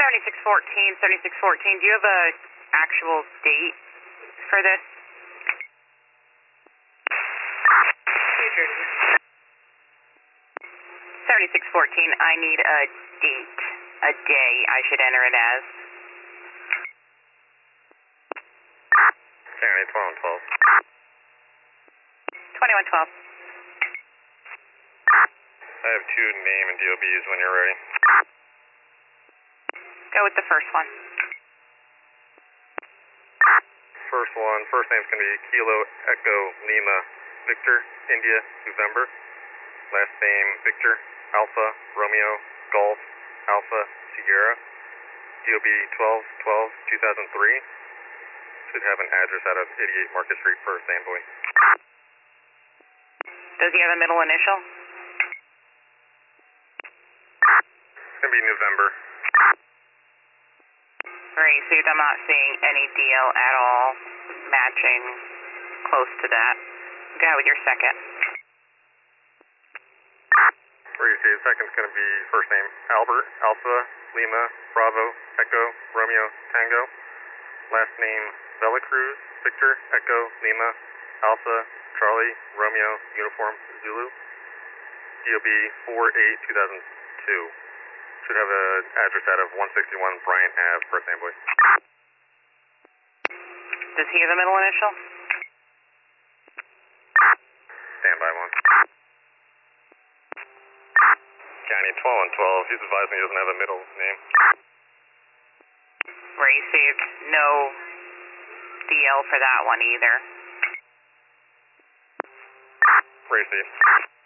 7614, do you have a actual date for this? New Jersey. 7614, I need a date, a day I should enter it as. County 1212. 2112. I have two name and DOBs when you're ready. Go with the first one. First name's going to be Kilo Echo Lima Victor India November. Last name Victor Alpha Romeo Golf Alpha Sierra. DOB 12/12/2003. Should have an address out of 88 Market Street, First Amboy. Does he have a middle initial? It's going to be November. Received. I'm not seeing any deal at all matching close to that. Go with your second. Received. Second's going to be first name Albert Alpha Lima Bravo Echo Romeo Tango. Last name Velacruz Victor Echo Lima Alpha Charlie Romeo Uniform Zulu. DOB 4/8/2002. Should have an address out of 161 Bryant Ave, First Amboy. Does he have a middle initial? Standby one. County 1212. He's advising he doesn't have a middle name. Received. No DL for that one either. Received.